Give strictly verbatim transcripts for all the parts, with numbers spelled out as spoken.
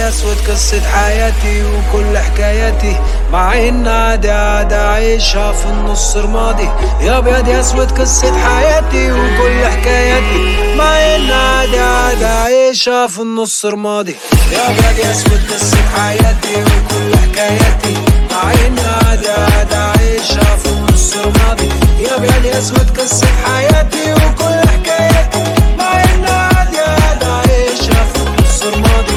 اسود قصة حياتي وكل حكاياتي، مع ان عادي عادي عايشها في النص رمادي. يا ابيض يا اسود قصة حياتي وكل حكاياتي، مع ان عادي عادي عايشها في النص رمادي. يا ابيض يا اسود قصة حياتي وكل حكاياتي، مع ان عادي عادي عايشها في النص رمادي. يا ابيض يا اسود قصة حياتي وكل حكاياتي، مع ان عادي عادي عايشها في النص رمادي.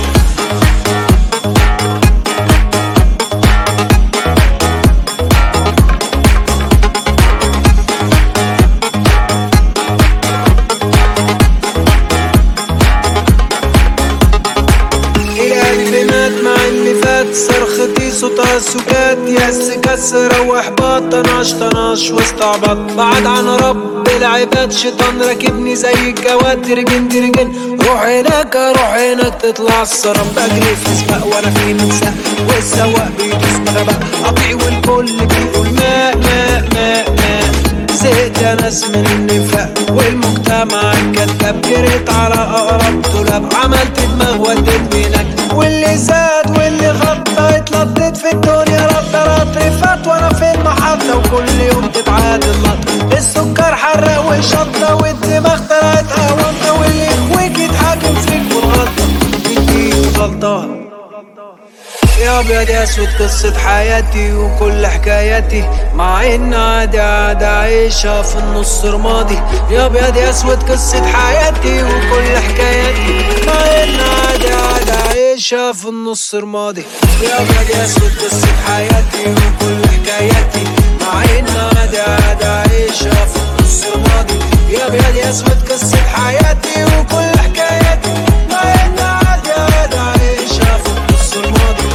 صرختي صوتها سكات، يأس كسر واحباط، طناش طناش واستعبط. بعد عن رب العباد شيطان راكبني زي الجواد، ترجن ترجن روح هناك روح هناك تطلع الصرم. بجري في سباق وانا في مساق، والسواق بيدوس مغبق قطيع والكل بيقول ماء ماء ماء ماء. زهقت يا ناس من النفاق والمجتمع الكذاب، جريت على اقرب دولاب عملت دماغ وديت بينك. واللي زاد واللي غطى اتلطت في الدنيا رطة رطري فات وانا في المحطة، وكل يوم تتعاد اللطة. السكر حرق وشطة والدماغ طلعت قوامة، واللي يخويك يتحاكم فيك والغلطة يديك غلطة. يا ابيض يا اسود قصة حياتي وكل حكاياتي، مع ان عادي عادي عايشها في النص رمادي. يا ابيض يا اسود قصة حياتي وكل حكاياتي، مع ان عادي عادي عايشها في النص رمادي. يا ابيض يا اسود قصة حياتي وكل حكاياتي، مع ان عادي عادي عايشها في النص رمادي. يا ابيض يا اسود قصة حياتي وكل حكاياتي، مع ان عادي عادي عايشها في النص رمادي.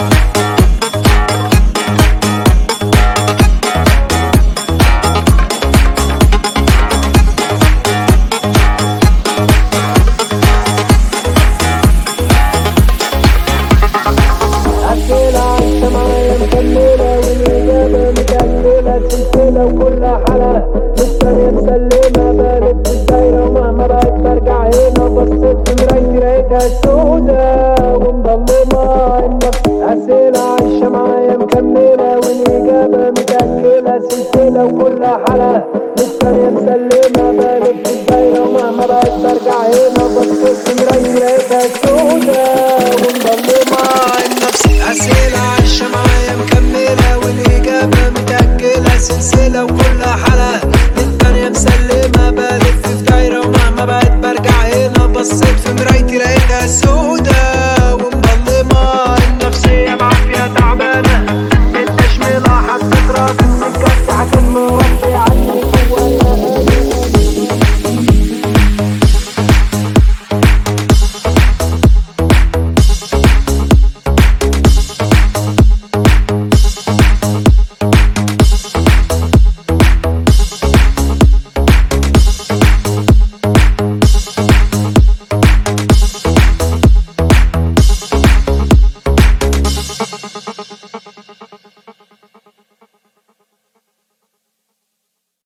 سلسلة وكلها حلقة مستنية مسلمة، بقلب في الدايرة ومهما بقيت برجع هنا. بصيت في مرايتي لقيتها سودا ومضلمة. النفس أسئلة عايشة معايا مكملة، والإجابة متأكلة. سلسلة وكلها حلقة مستنية مسلمة، بقلب في الدايرة ومهما بقيت برجع هنا. بصيت